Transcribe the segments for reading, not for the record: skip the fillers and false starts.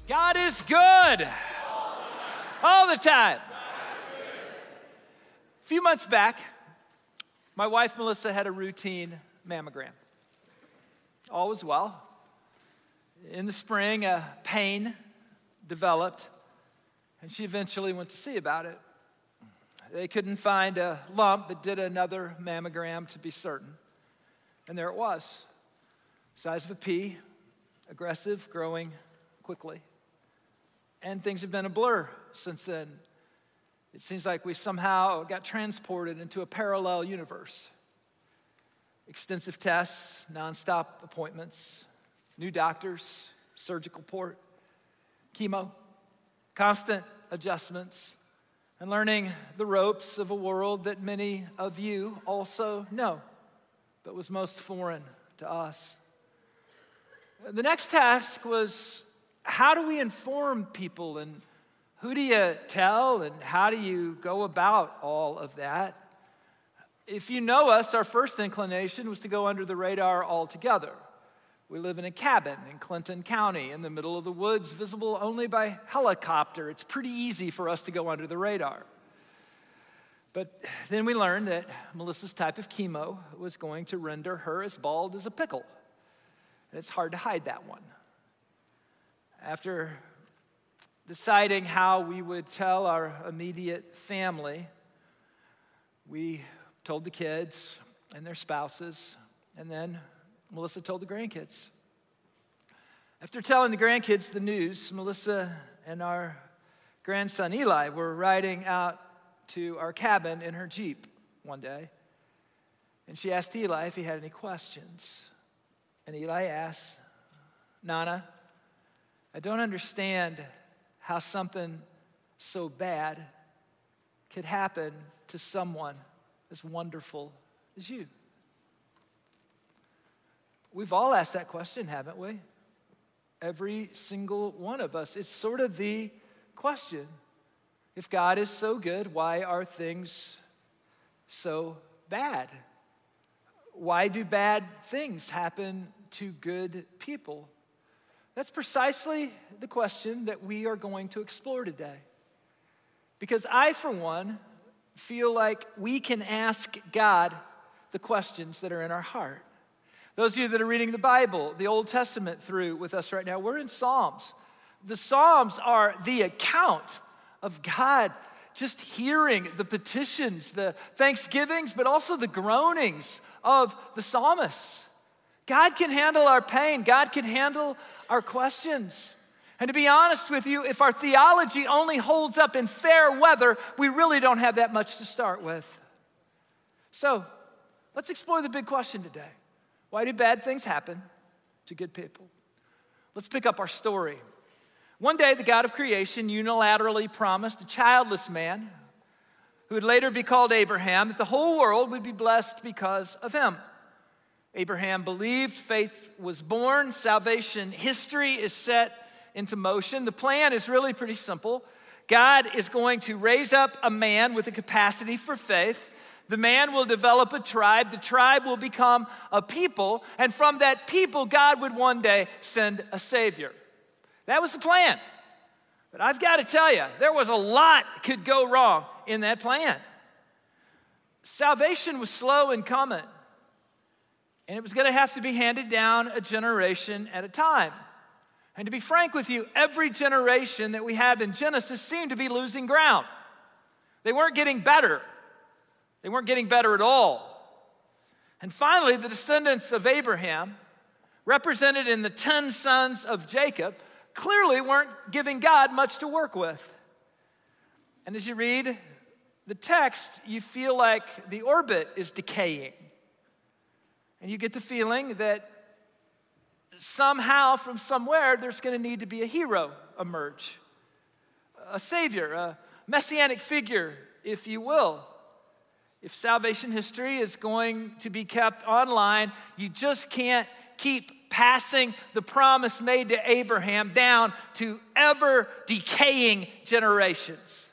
God is good all the time. A few months back, my wife Melissa had a routine mammogram. All was well. In the spring, a pain developed, and she eventually went to see about it. They couldn't find a lump, but did another mammogram to be certain. And there it was, size of a pea, aggressive, growing quickly. And things have been a blur since then. It seems like we somehow got transported into a parallel universe. Extensive tests, nonstop appointments, new doctors, surgical port, chemo, constant adjustments, and learning the ropes of a world that many of you also know, but was most foreign to us. The next task was, how do we inform people, and who do you tell, and how do you go about all of that? If you know us, our first inclination was to go under the radar altogether. We live in a cabin in Clinton County in the middle of the woods, visible only by helicopter. It's pretty easy for us to go under the radar. But then we learned that Melissa's type of chemo was going to render her as bald as a pickle. And it's hard to hide that one. After deciding how we would tell our immediate family, we told the kids and their spouses, and then Melissa told the grandkids. After telling the grandkids the news, Melissa and our grandson Eli were riding out to our cabin in her Jeep one day, and she asked Eli if he had any questions. And Eli asked, "Nana, I don't understand how something so bad could happen to someone as wonderful as you." We've all asked that question, haven't we? Every single one of us. It's sort of the question. If God is so good, why are things so bad? Why do bad things happen to good people? That's precisely the question that we are going to explore today. Because I, for one, feel like we can ask God the questions that are in our heart. Those of you that are reading the Bible, the Old Testament through with us right now, we're in Psalms. The Psalms are the account of God just hearing the petitions, the thanksgivings, but also the groanings of the psalmists. God can handle our pain. God can handle our questions. And to be honest with you, if our theology only holds up in fair weather, we really don't have that much to start with. So, let's explore the big question today. Why do bad things happen to good people? Let's pick up our story. One day, the God of creation unilaterally promised a childless man, who would later be called Abraham, that the whole world would be blessed because of him. Abraham believed, faith was born, salvation history is set into motion. The plan is really pretty simple. God is going to raise up a man with a capacity for faith. The man will develop a tribe. The tribe will become a people. And from that people, God would one day send a Savior. That was the plan. But I've got to tell you, there was a lot could go wrong in that plan. Salvation was slow in coming. And it was going to have to be handed down a generation at a time. And to be frank with you, every generation that we have in Genesis seemed to be losing ground. They weren't getting better. They weren't getting better at all. And finally, the descendants of Abraham, represented in the 10 sons of Jacob, clearly weren't giving God much to work with. And as you read the text, you feel like the orbit is decaying. And you get the feeling that somehow, from somewhere, there's going to need to be a hero emerge. A savior, a messianic figure, if you will. If salvation history is going to be kept online, you just can't keep passing the promise made to Abraham down to ever decaying generations.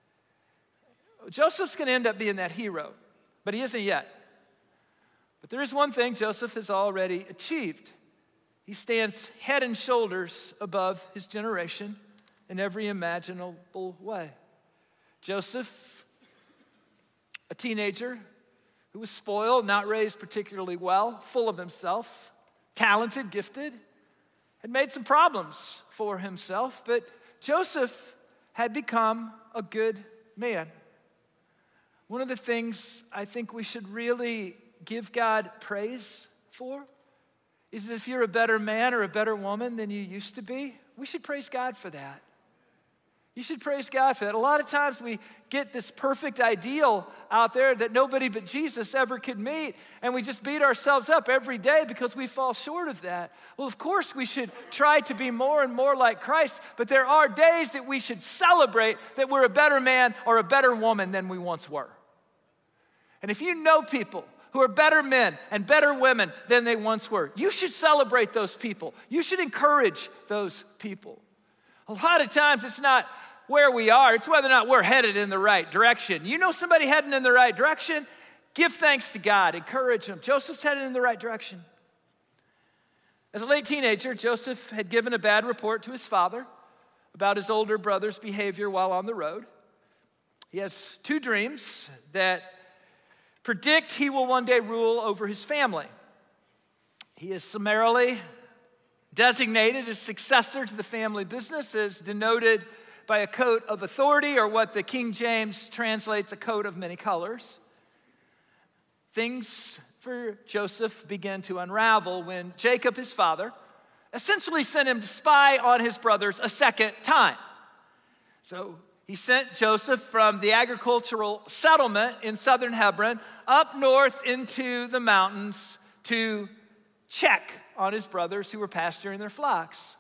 Joseph's going to end up being that hero, but he isn't yet. But there is one thing Joseph has already achieved. He stands head and shoulders above his generation in every imaginable way. Joseph, a teenager who was spoiled, not raised particularly well, full of himself, talented, gifted, had made some problems for himself, but Joseph had become a good man. One of the things I think we should really give God praise for is that if you're a better man or a better woman than you used to be, we should praise God for that. You should praise God for that. A lot of times we get this perfect ideal out there that nobody but Jesus ever could meet, and we just beat ourselves up every day because we fall short of that. Well, of course, we should try to be more and more like Christ, but there are days that we should celebrate that we're a better man or a better woman than we once were. And if you know people who are better men and better women than they once were, you should celebrate those people. You should encourage those people. A lot of times it's not where we are, it's whether or not we're headed in the right direction. You know somebody heading in the right direction? Give thanks to God, encourage them. Joseph's headed in the right direction. As a late teenager, Joseph had given a bad report to his father about his older brother's behavior while on the road. He has 2 dreams that predict he will one day rule over his family. He is summarily designated as successor to the family business, as denoted by a coat of authority, or what the King James translates a coat of many colors. Things for Joseph began to unravel when Jacob, his father, essentially sent him to spy on his brothers a second time. So he sent Joseph from the agricultural settlement in southern Hebron up north into the mountains to check on his brothers who were pasturing their flocks.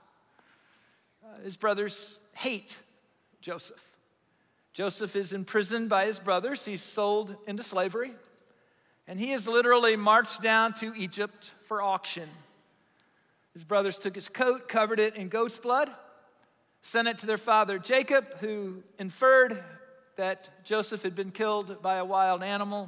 His brothers hate Joseph. Joseph is imprisoned by his brothers. He's sold into slavery. And he is literally marched down to Egypt for auction. His brothers took his coat, covered it in goat's blood, sent it to their father Jacob, who inferred that Joseph had been killed by a wild animal.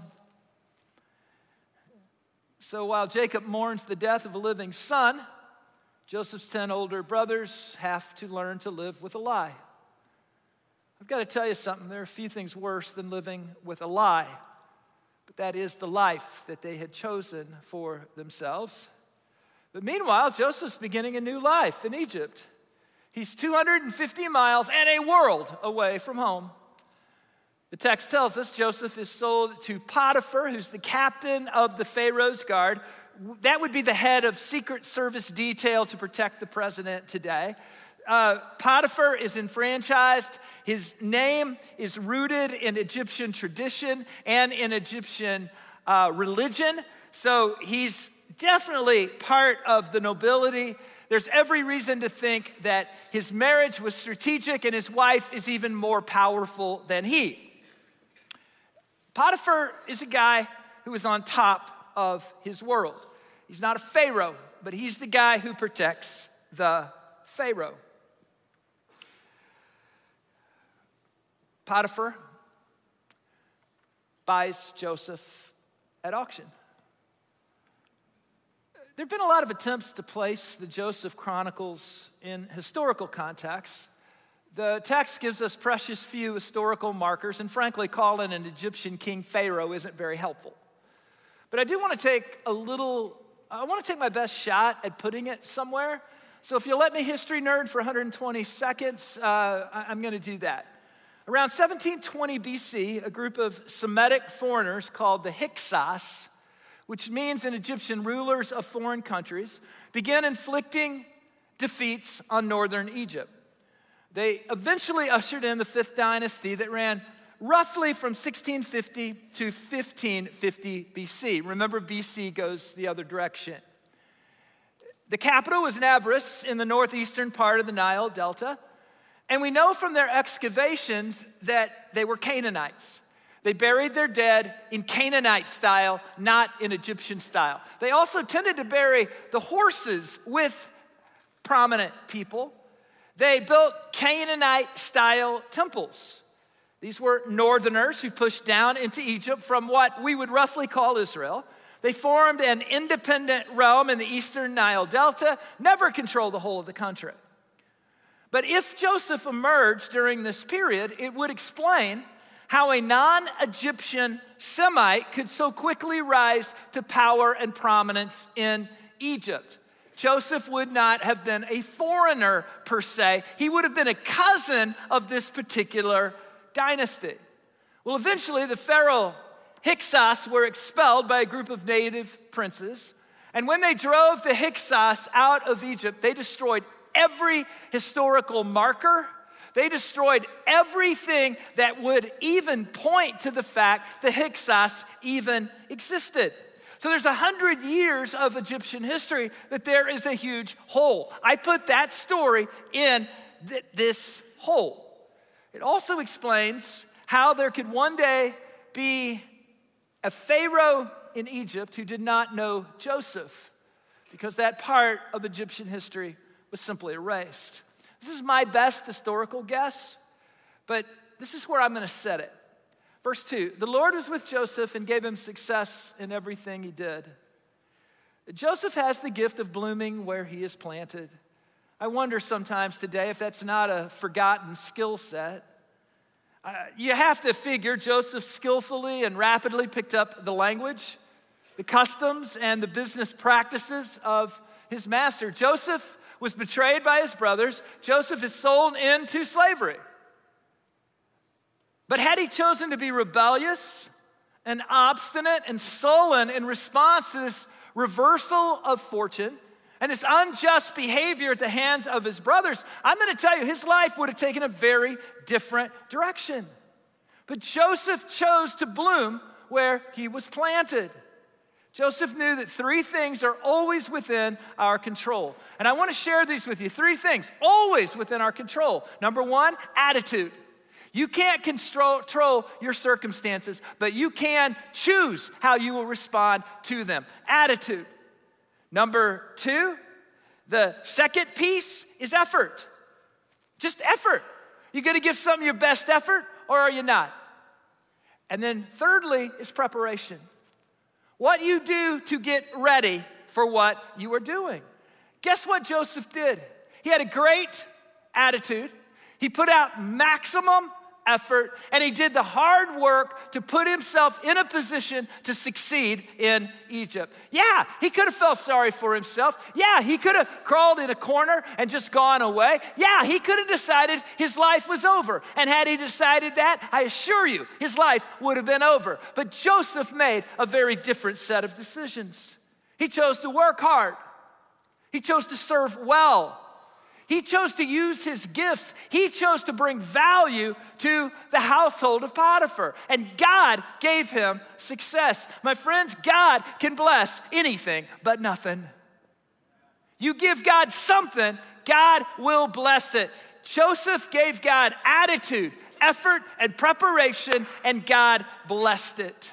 So while Jacob mourns the death of a living son, Joseph's 10 older brothers have to learn to live with a lie. I've got to tell you something. There are a few things worse than living with a lie, but that is the life that they had chosen for themselves. But meanwhile, Joseph's beginning a new life in Egypt. He's 250 miles and a world away from home. The text tells us Joseph is sold to Potiphar, who's the captain of the Pharaoh's guard. That would be the head of Secret Service detail to protect the president today. Potiphar is enfranchised. His name is rooted in Egyptian tradition and in Egyptian religion. So he's definitely part of the nobility. There's every reason to think that his marriage was strategic and his wife is even more powerful than he. Potiphar is a guy who is on top of his world. He's not a pharaoh, but he's the guy who protects the pharaoh. Potiphar buys Joseph at auction. There have been a lot of attempts to place the Joseph Chronicles in historical context. The text gives us precious few historical markers, and frankly, calling an Egyptian king Pharaoh isn't very helpful. But I do want to take my best shot at putting it somewhere. So if you'll let me history nerd for 120 seconds, I'm going to do that. Around 1720 BC, a group of Semitic foreigners called the Hyksos, which means in Egyptian rulers of foreign countries, began inflicting defeats on northern Egypt. They eventually ushered in the 5th dynasty that ran roughly from 1650 to 1550 BC. Remember, BC goes the other direction. The capital was Nablus in the northeastern part of the Nile Delta. And we know from their excavations that they were Canaanites. They buried their dead in Canaanite style, not in Egyptian style. They also tended to bury the horses with prominent people. They built Canaanite-style temples. These were northerners who pushed down into Egypt from what we would roughly call Israel. They formed an independent realm in the eastern Nile Delta, never controlled the whole of the country. But if Joseph emerged during this period, it would explain how a non-Egyptian Semite could so quickly rise to power and prominence in Egypt. Joseph would not have been a foreigner per se. He would have been a cousin of this particular dynasty. Well, eventually the Pharaoh Hyksos were expelled by a group of native princes. And when they drove the Hyksos out of Egypt, they destroyed every historical marker. They destroyed everything that would even point to the fact that Hyksos even existed. So there's 100 years of Egyptian history that there is a huge hole. I put that story in this hole. It also explains how there could one day be a Pharaoh in Egypt who did not know Joseph, because that part of Egyptian history was simply erased. This is my best historical guess, but this is where I'm going to set it. Verse 2, the Lord was with Joseph and gave him success in everything he did. Joseph has the gift of blooming where he is planted. I wonder sometimes today if that's not a forgotten skill set. You have to figure Joseph skillfully and rapidly picked up the language, the customs, and the business practices of his master. Joseph was betrayed by his brothers. Joseph is sold into slavery. But had he chosen to be rebellious and obstinate and sullen in response to this reversal of fortune and this unjust behavior at the hands of his brothers, I'm going to tell you, his life would have taken a very different direction. But Joseph chose to bloom where he was planted. Joseph knew that three things are always within our control. And I want to share these with you. Three things always within our control. Number one, attitude. You can't control your circumstances, but you can choose how you will respond to them. Attitude. Number two, the second piece is effort. Just effort. You going to give something your best effort, or are you not? And then thirdly is preparation. What you do to get ready for what you are doing. Guess what Joseph did? He had a great attitude. He put out maximum effort, and he did the hard work to put himself in a position to succeed in Egypt. Yeah, he could have felt sorry for himself. Yeah, he could have crawled in a corner and just gone away. Yeah, he could have decided his life was over. And had he decided that, I assure you, his life would have been over. But Joseph made a very different set of decisions. He chose to work hard. He chose to serve well. He chose to use his gifts. He chose to bring value to the household of Potiphar. And God gave him success. My friends, God can bless anything but nothing. You give God something, God will bless it. Joseph gave God attitude, effort, and preparation, and God blessed it.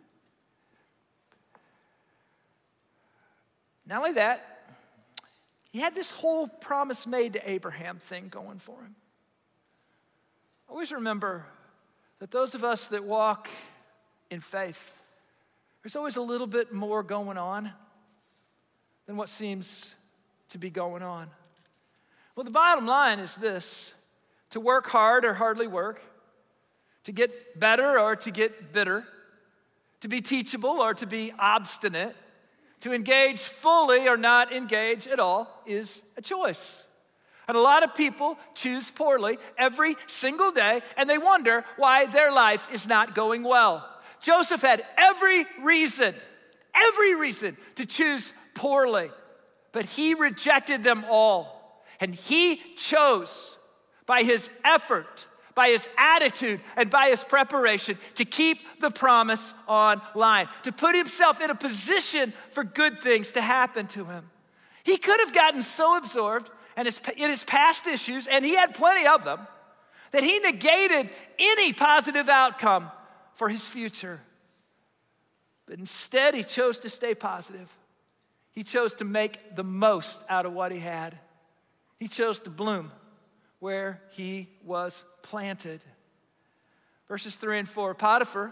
Not only that, he had this whole promise made to Abraham thing going for him. Always remember that those of us that walk in faith, there's always a little bit more going on than what seems to be going on. Well, the bottom line is this: to work hard or hardly work, to get better or to get bitter, to be teachable or to be obstinate, to engage fully or not engage at all is a choice. And a lot of people choose poorly every single day, and they wonder why their life is not going well. Joseph had every reason to choose poorly, but he rejected them all. And he chose by his effort, by his attitude, and by his preparation to keep the promise online, to put himself in a position for good things to happen to him. He could have gotten so absorbed in his past issues, and he had plenty of them, that he negated any positive outcome for his future. But instead, he chose to stay positive. He chose to make the most out of what he had. He chose to bloom where he was planted. Verses 3 and 4, Potiphar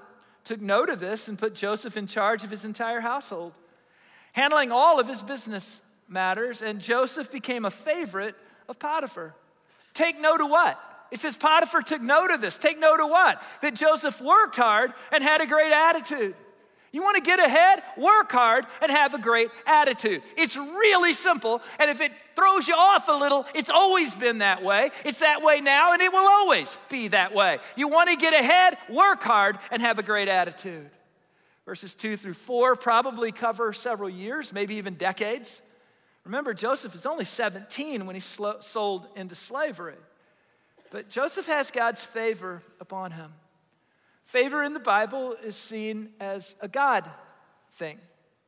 took note of this and put Joseph in charge of his entire household, handling all of his business matters, and Joseph became a favorite of Potiphar. Take note of what? It says Potiphar took note of this. Take note of what? That Joseph worked hard and had a great attitude. You want to get ahead? Work hard and have a great attitude. It's really simple, and if it throws you off a little, it's always been that way. It's that way now, and it will always be that way. You want to get ahead? Work hard and have a great attitude. Verses 2 through 4 probably cover several years, maybe even decades. Remember, Joseph is only 17 when he's sold into slavery. But Joseph has God's favor upon him. Favor in the Bible is seen as a God thing.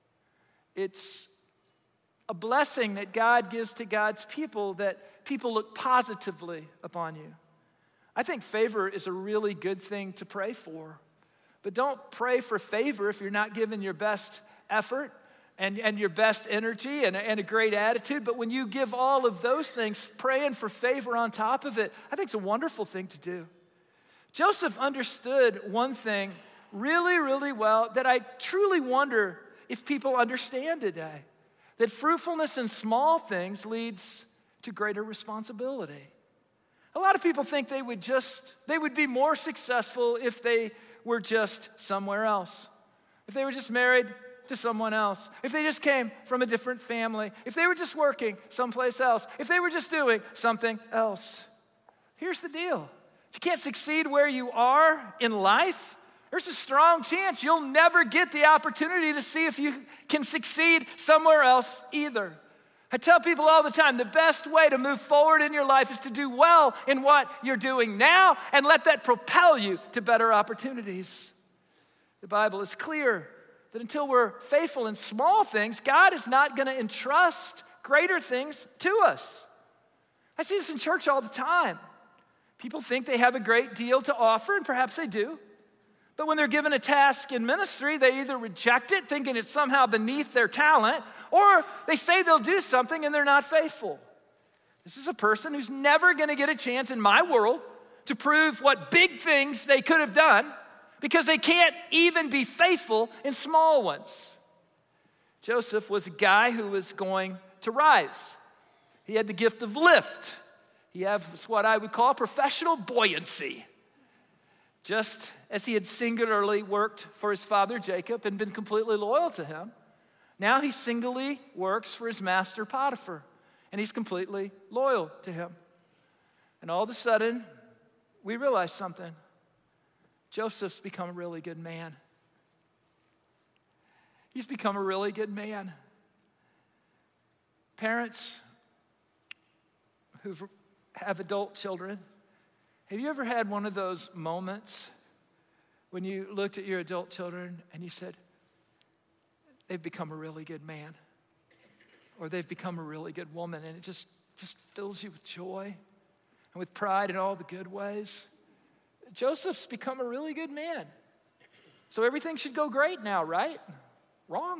It's a blessing that God gives to God's people, that people look positively upon you. I think favor is a really good thing to pray for. But don't pray for favor if you're not giving your best effort and your best energy and a great attitude. But when you give all of those things, praying for favor on top of it, I think it's a wonderful thing to do. Joseph understood one thing really, really well that I truly wonder if people understand today. That fruitfulness in small things leads to greater responsibility. A lot of people think they would be more successful if they were just somewhere else. If they were just married to someone else. If they just came from a different family. If they were just working someplace else. If they were just doing something else. Here's the deal. If you can't succeed where you are in life, there's a strong chance you'll never get the opportunity to see if you can succeed somewhere else either. I tell people all the time, the best way to move forward in your life is to do well in what you're doing now and let that propel you to better opportunities. The Bible is clear that until we're faithful in small things, God is not going to entrust greater things to us. I see this in church all the time. People think they have a great deal to offer, and perhaps they do. But when they're given a task in ministry, they either reject it, thinking it's somehow beneath their talent, or they say they'll do something and they're not faithful. This is a person who's never going to get a chance in my world to prove what big things they could have done because they can't even be faithful in small ones. Joseph was a guy who was going to rise. He had the gift of lift. He has what I would call professional buoyancy. Just as he had singularly worked for his father Jacob and been completely loyal to him, now he singly works for his master Potiphar, and he's completely loyal to him. And all of a sudden, we realize something. Joseph's become a really good man. He's become a really good man. Parents who have adult children, have you ever had one of those moments when you looked at your adult children and you said, they've become a really good man, or they've become a really good woman, and it just fills you with joy and with pride in all the good ways? Joseph's become a really good man. So everything should go great now, right? Wrong.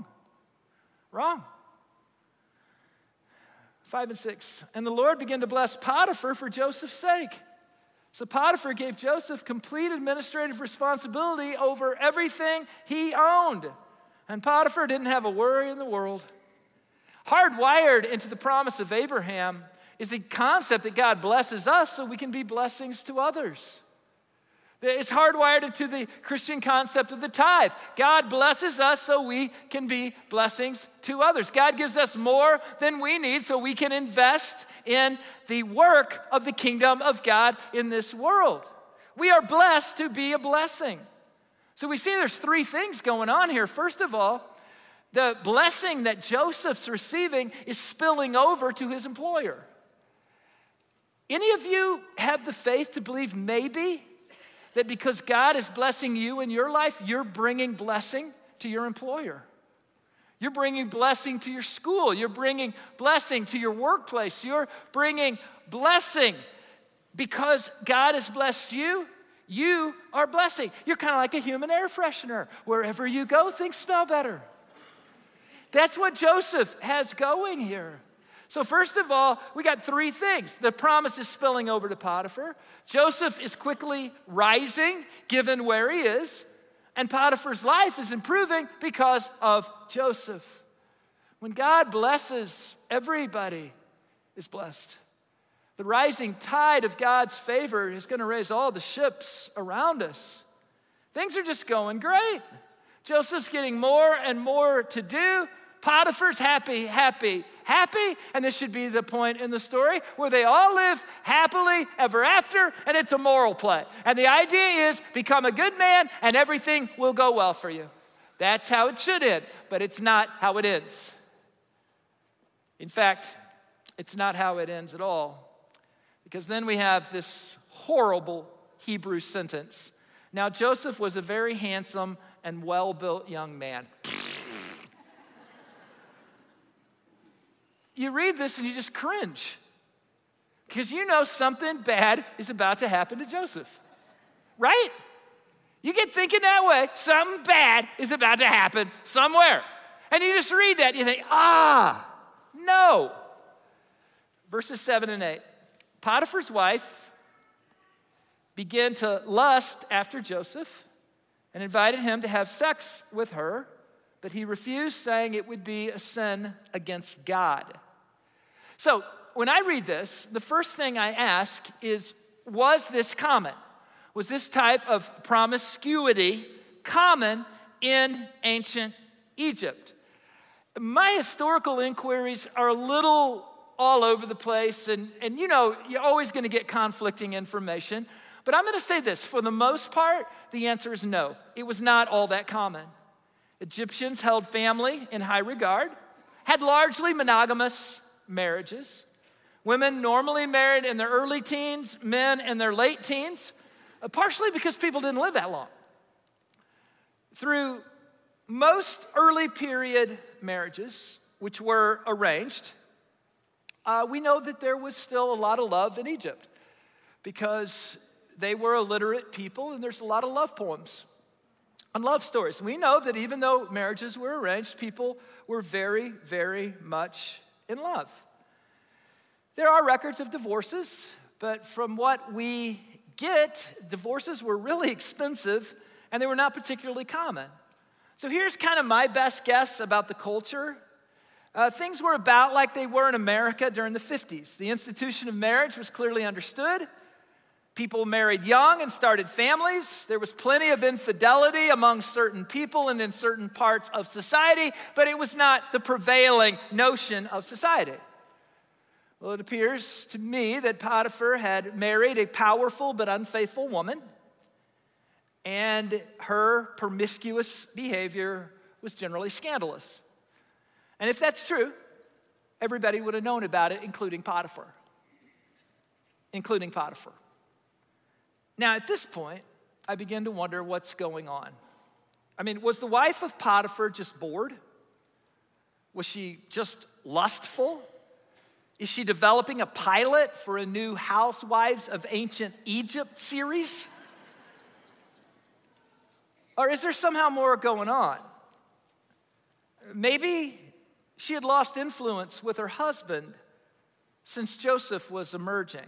5 and 6. And the Lord began to bless Potiphar for Joseph's sake. So Potiphar gave Joseph complete administrative responsibility over everything he owned. And Potiphar didn't have a worry in the world. Hardwired into the promise of Abraham is the concept that God blesses us so we can be blessings to others. It's hardwired into the Christian concept of the tithe. God blesses us so we can be blessings to others. God gives us more than we need so we can invest in the work of the kingdom of God in this world. We are blessed to be a blessing. So we see there's three things going on here. First of all, the blessing that Joseph's receiving is spilling over to his employer. Any of you have the faith to believe maybe that because God is blessing you in your life, you're bringing blessing to your employer? You're bringing blessing to your school. You're bringing blessing to your workplace. You're bringing blessing because God has blessed you. You are blessing. You're kind of like a human air freshener. Wherever you go, things smell better. That's what Joseph has going here. So first of all, we got three things. The promise is spilling over to Potiphar. Joseph is quickly rising, given where he is. And Potiphar's life is improving because of Joseph. When God blesses, everybody is blessed. The rising tide of God's favor is going to raise all the ships around us. Things are just going great. Joseph's getting more and more to do. Potiphar's happy, and this should be the point in the story where they all live happily ever after, and it's a moral play. And the idea is become a good man and everything will go well for you. That's how it should end, but it's not how it ends. In fact, it's not how it ends at all, because then we have this horrible Hebrew sentence. Now, Joseph was a very handsome and well-built young man. You read this and you just cringe, because you know something bad is about to happen to Joseph, right? You get thinking that way, something bad is about to happen somewhere. And you just read that and you think, no. Verses 7 and 8. Potiphar's wife began to lust after Joseph and invited him to have sex with her, but he refused, saying it would be a sin against God. So when I read this, the first thing I ask is, was this common? Was this type of promiscuity common in ancient Egypt? My historical inquiries are a little all over the place, and you know, you're always going to get conflicting information. But I'm going to say this, for the most part, the answer is no. It was not all that common. Egyptians held family in high regard, had largely monogamous marriages. Women normally married in their early teens, men in their late teens, partially because people didn't live that long. Through most early period marriages, which were arranged, we know that there was still a lot of love in Egypt because they were a literate people, and there's a lot of love poems and love stories. We know that even though marriages were arranged, people were very, very much in love. There are records of divorces, but from what we get, divorces were really expensive and they were not particularly common. So here's kind of my best guess about the culture. Things were about like they were in America during the 50s. The institution of marriage was clearly understood. People married young and started families. There was plenty of infidelity among certain people and in certain parts of society, but it was not the prevailing notion of society. Well, it appears to me that Potiphar had married a powerful but unfaithful woman, and her promiscuous behavior was generally scandalous. And if that's true, everybody would have known about it, including Potiphar. Now, at this point, I begin to wonder what's going on. I mean, was the wife of Potiphar just bored? Was she just lustful? Is she developing a pilot for a new Housewives of Ancient Egypt series? Or is there somehow more going on? Maybe she had lost influence with her husband since Joseph was emerging.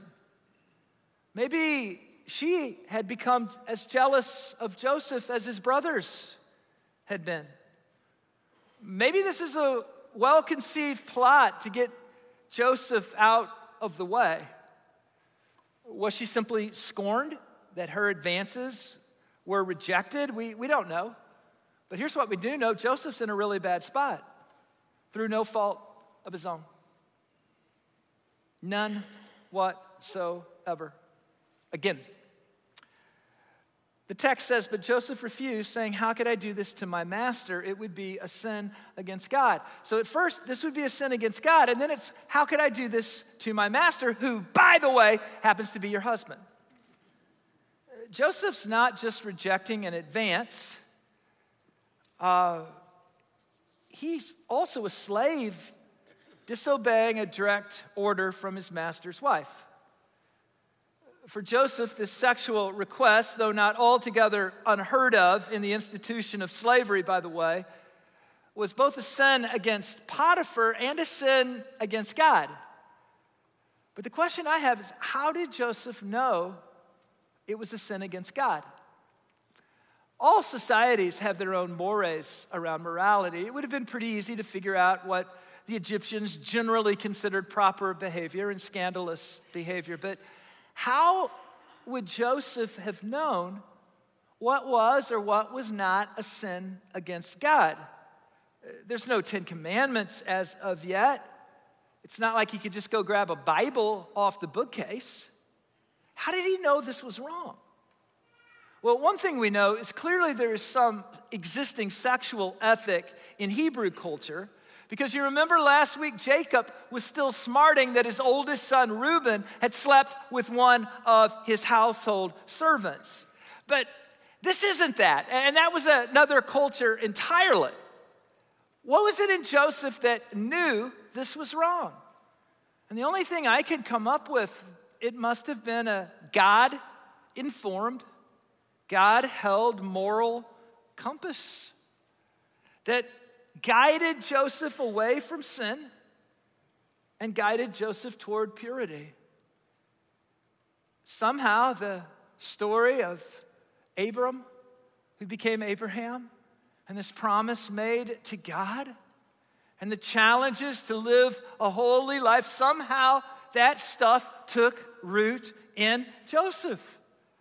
Maybe she had become as jealous of Joseph as his brothers had been. Maybe this is a well-conceived plot to get Joseph out of the way. Was she simply scorned that her advances were rejected? We don't know. But here's what we do know. Joseph's in a really bad spot through no fault of his own. None whatsoever. Again, the text says, but Joseph refused, saying, how could I do this to my master? It would be a sin against God. So at first, this would be a sin against God. And then it's, how could I do this to my master, who, by the way, happens to be your husband? Joseph's not just rejecting an advance. He's also a slave disobeying a direct order from his master's wife. For Joseph, this sexual request, though not altogether unheard of in the institution of slavery, by the way, was both a sin against Potiphar and a sin against God. But the question I have is, how did Joseph know it was a sin against God? All societies have their own mores around morality. It would have been pretty easy to figure out what the Egyptians generally considered proper behavior and scandalous behavior. But how would Joseph have known what was or what was not a sin against God? There's no Ten Commandments as of yet. It's not like he could just go grab a Bible off the bookcase. How did he know this was wrong? Well, one thing we know is clearly there is some existing sexual ethic in Hebrew culture, because you remember last week Jacob was still smarting that his oldest son Reuben had slept with one of his household servants. But this isn't that, and that was another culture entirely. What was it in Joseph that knew this was wrong? And the only thing I could come up with, it must have been a God-informed, God-held moral compass that guided Joseph away from sin and guided Joseph toward purity. Somehow the story of Abram, who became Abraham, and this promise made to God, and the challenges to live a holy life, somehow that stuff took root in Joseph.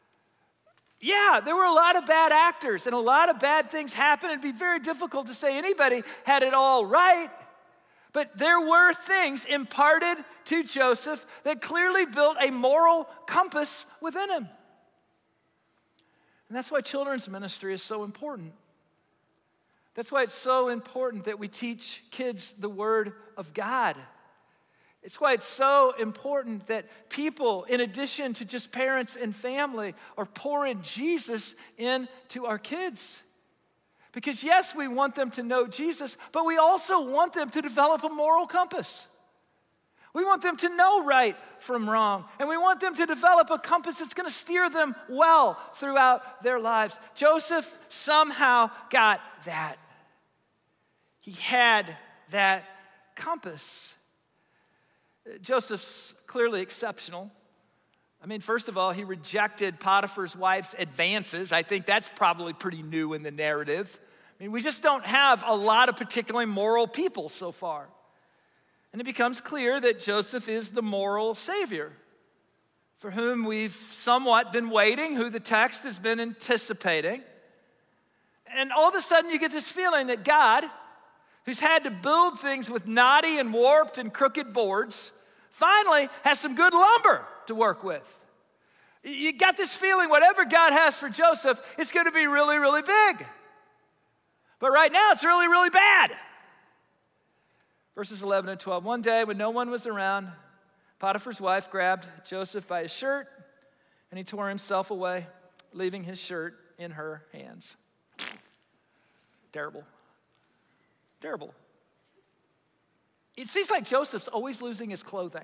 Yeah, there were a lot of bad actors and a lot of bad things happened. It'd be very difficult to say anybody had it all right. But there were things imparted to Joseph that clearly built a moral compass within him. And that's why children's ministry is so important. That's why it's so important that we teach kids the Word of God. It's why it's so important that people, in addition to just parents and family, are pouring Jesus into our kids. Because yes, we want them to know Jesus, but we also want them to develop a moral compass. We want them to know right from wrong, and we want them to develop a compass that's going to steer them well throughout their lives. Joseph somehow got that. He had that compass. Joseph's clearly exceptional. I mean, first of all, he rejected Potiphar's wife's advances. I think that's probably pretty new in the narrative. I mean, we just don't have a lot of particularly moral people so far. And it becomes clear that Joseph is the moral savior for whom we've somewhat been waiting, who the text has been anticipating. And all of a sudden you get this feeling that God, who's had to build things with knotty and warped and crooked boards, finally has some good lumber to work with. You got this feeling whatever God has for Joseph, it's going to be really, really big. But right now it's really, really bad. Verses 11 and 12. One day when no one was around, Potiphar's wife grabbed Joseph by his shirt and he tore himself away, leaving his shirt in her hands. Terrible. Terrible. It seems like Joseph's always losing his clothing.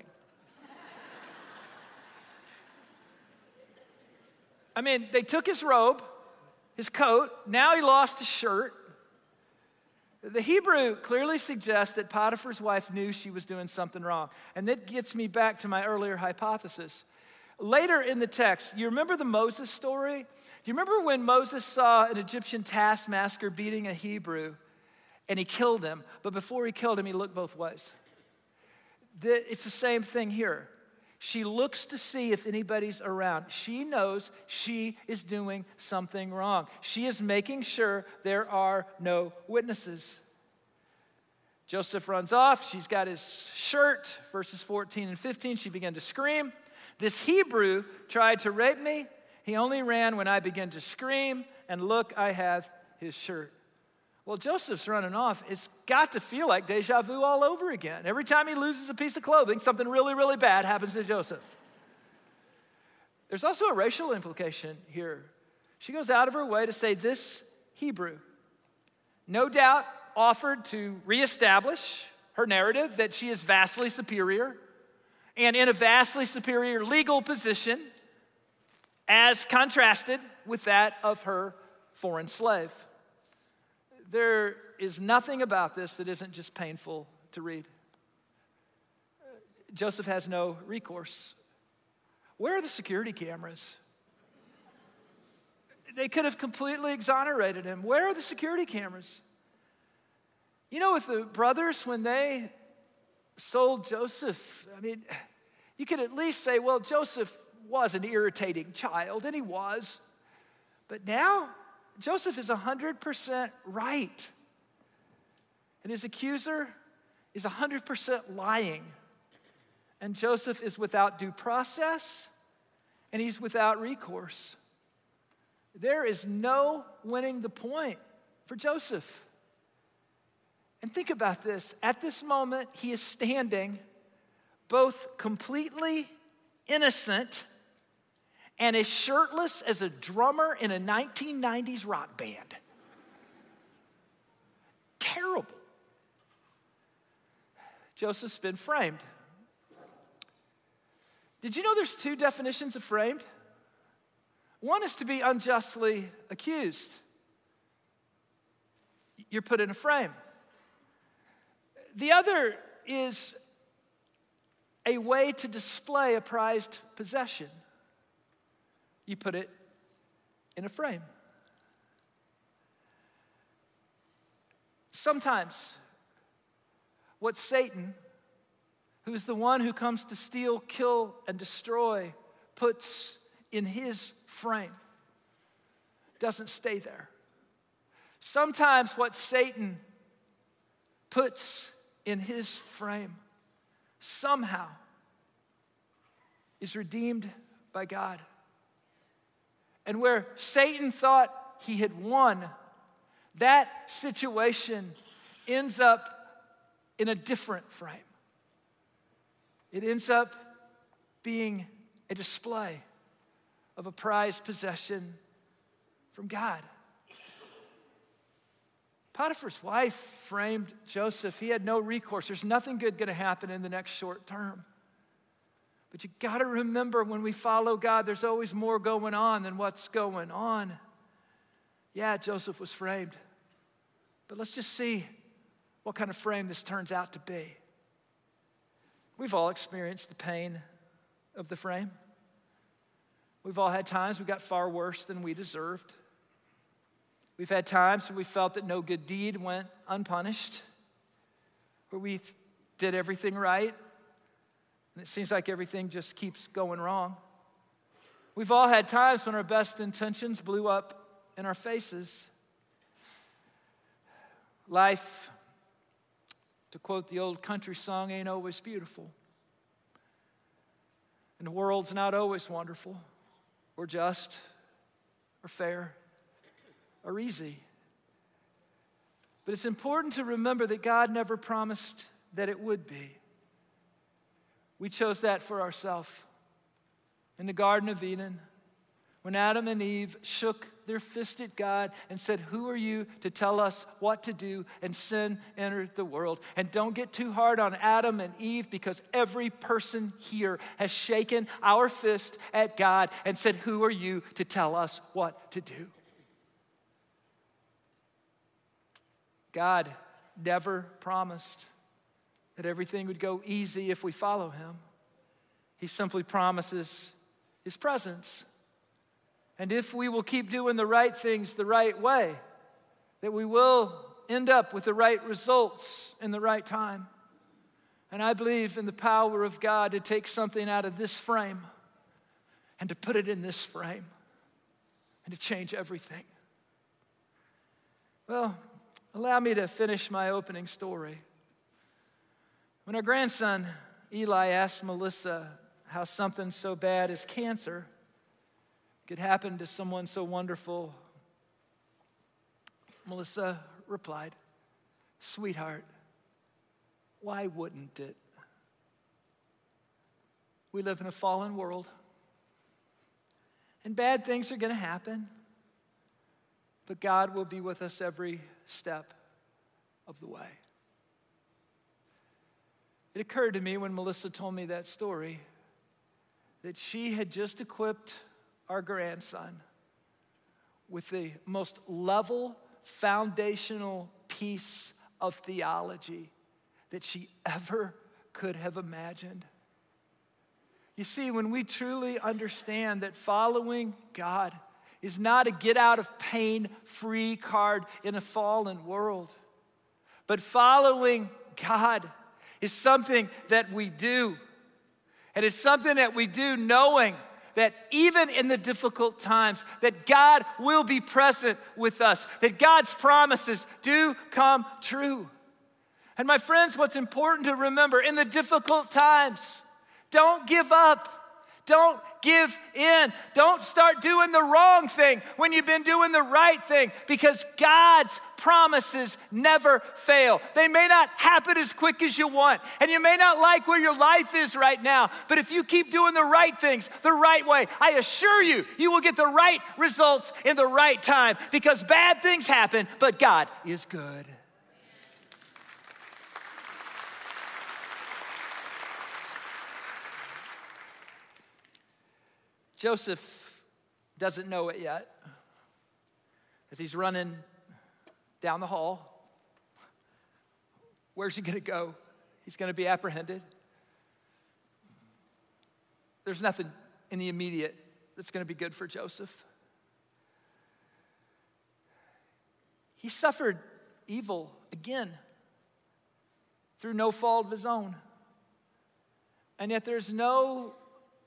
I mean, they took his robe, his coat, now he lost his shirt. The Hebrew clearly suggests that Potiphar's wife knew she was doing something wrong. And that gets me back to my earlier hypothesis. Later in the text, you remember the Moses story? Do you remember when Moses saw an Egyptian taskmaster beating a Hebrew and he killed him? But before he killed him, he looked both ways. It's the same thing here. She looks to see if anybody's around. She knows she is doing something wrong. She is making sure there are no witnesses. Joseph runs off. She's got his shirt. Verses 14 and 15, she began to scream. This Hebrew tried to rape me. He only ran when I began to scream. And look, I have his shirt. Well, Joseph's running off. It's got to feel like deja vu all over again. Every time he loses a piece of clothing, something really, really bad happens to Joseph. There's also a racial implication here. She goes out of her way to say this Hebrew, no doubt offered to reestablish her narrative that she is vastly superior and in a vastly superior legal position as contrasted with that of her foreign slave. There is nothing about this that isn't just painful to read. Joseph has no recourse. Where are the security cameras? They could have completely exonerated him. Where are the security cameras? You know, with the brothers, when they sold Joseph, I mean, you could at least say, well, Joseph was an irritating child, and he was. But now, Joseph is 100% right. And his accuser is 100% lying. And Joseph is without due process, and he's without recourse. There is no winning the point for Joseph. And think about this. At this moment, he is standing both completely innocent and as shirtless as a drummer in a 1990s rock band. Terrible. Joseph's been framed. Did you know there's two definitions of framed? One is to be unjustly accused. You're put in a frame. The other is a way to display a prized possession. You put it in a frame. Sometimes, what Satan, who's the one who comes to steal, kill, and destroy, puts in his frame, doesn't stay there. Sometimes what Satan puts in his frame somehow is redeemed by God. And where Satan thought he had won, that situation ends up in a different frame. It ends up being a display of a prized possession from God. Potiphar's wife framed Joseph. He had no recourse. There's nothing good going to happen in the next short term. But you got to remember, when we follow God, there's always more going on than what's going on. Yeah, Joseph was framed. But let's just see what kind of frame this turns out to be. We've all experienced the pain of the frame. We've all had times we got far worse than we deserved. We've had times where we felt that no good deed went unpunished, where we did everything right, and it seems like everything just keeps going wrong. We've all had times when our best intentions blew up in our faces. Life, to quote the old country song, ain't always beautiful. And the world's not always wonderful, or just, or fair, or easy. But it's important to remember that God never promised that it would be. We chose that for ourselves. In the Garden of Eden, when Adam and Eve shook their fist at God and said, "Who are you to tell us what to do?" and sin entered the world. And don't get too hard on Adam and Eve, because every person here has shaken our fist at God and said, "Who are you to tell us what to do?" God never promised that everything would go easy if we follow him. He simply promises his presence. And if we will keep doing the right things the right way, that we will end up with the right results in the right time. And I believe in the power of God to take something out of this frame and to put it in this frame and to change everything. Well, allow me to finish my opening story. When our grandson Eli asked Melissa how something so bad as cancer could happen to someone so wonderful, Melissa replied, "Sweetheart, why wouldn't it? We live in a fallen world, and bad things are going to happen, but God will be with us every step of the way." It occurred to me when Melissa told me that story that she had just equipped our grandson with the most level, foundational piece of theology that she ever could have imagined. You see, when we truly understand that following God is not a get out of pain free card in a fallen world. But following God is something that we do. And it's something that we do knowing that even in the difficult times, that God will be present with us, that God's promises do come true. And my friends, what's important to remember in the difficult times, don't give up. Don't give in. Don't start doing the wrong thing when you've been doing the right thing, because God's promises never fail. They may not happen as quick as you want, and you may not like where your life is right now, but if you keep doing the right things the right way, I assure you, you will get the right results in the right time, because bad things happen, but God is good. Joseph doesn't know it yet. As he's running down the hall, where's he going to go? He's going to be apprehended. There's nothing in the immediate that's going to be good for Joseph. He suffered evil again through no fault of his own. And yet there's no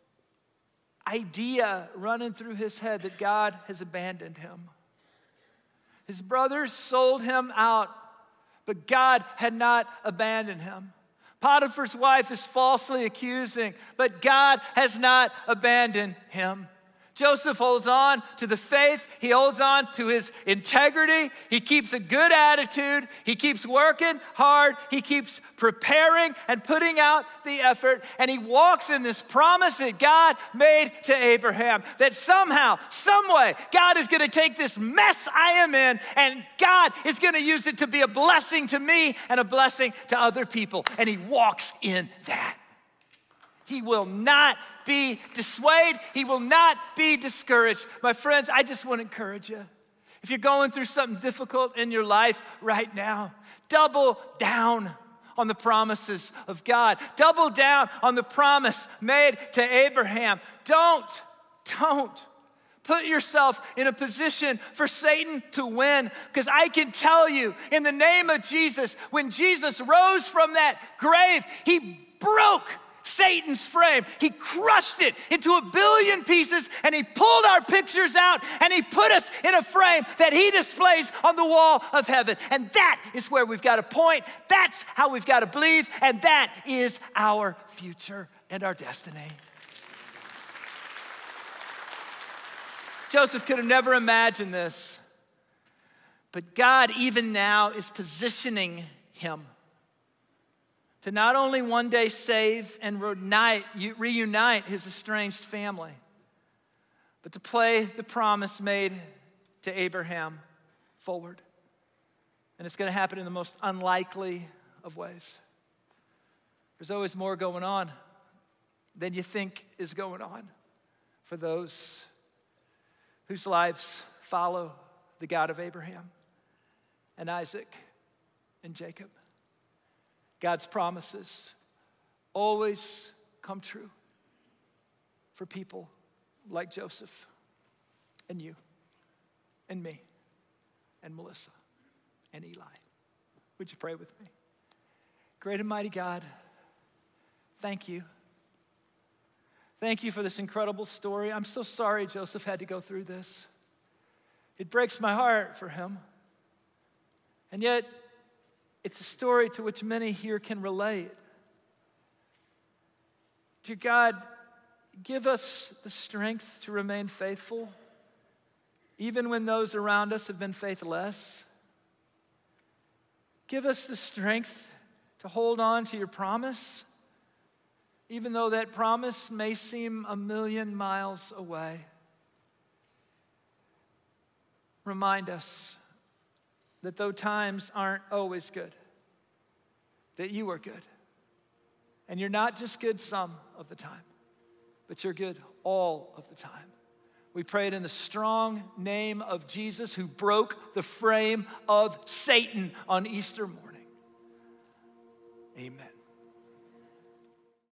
idea running through his head that God has abandoned him. His brothers sold him out, but God had not abandoned him. Potiphar's wife is falsely accusing, but God has not abandoned him. Joseph holds on to the faith. He holds on to his integrity. He keeps a good attitude. He keeps working hard. He keeps preparing and putting out the effort. And he walks in this promise that God made to Abraham, that somehow, some way, God is going to take this mess I am in, and God is going to use it to be a blessing to me and a blessing to other people. And he walks in that. He will not be dissuaded. He will not be discouraged. My friends, I just want to encourage you. If you're going through something difficult in your life right now, double down on the promises of God. Double down on the promise made to Abraham. Don't put yourself in a position for Satan to win, because I can tell you, in the name of Jesus, when Jesus rose from that grave, he broke Satan's frame. He crushed it into a billion pieces, and he pulled our pictures out, and he put us in a frame that he displays on the wall of heaven. And that is where we've got to point. That's how we've got to believe, and that is our future and our destiny. Joseph could have never imagined this, but God even now is positioning him to not only one day save and reunite his estranged family, but to play the promise made to Abraham forward. And it's going to happen in the most unlikely of ways. There's always more going on than you think is going on for those whose lives follow the God of Abraham and Isaac and Jacob. God's promises always come true for people like Joseph and you and me and Melissa and Eli. Would you pray with me? Great and mighty God, thank you. Thank you for this incredible story. I'm so sorry Joseph had to go through this. It breaks my heart for him. And yet, it's a story to which many here can relate. Dear God, give us the strength to remain faithful, even when those around us have been faithless. Give us the strength to hold on to your promise, even though that promise may seem a million miles away. Remind us that though times aren't always good, that you are good. And you're not just good some of the time, but you're good all of the time. We pray it in the strong name of Jesus, who broke the frame of Satan on Easter morning. Amen.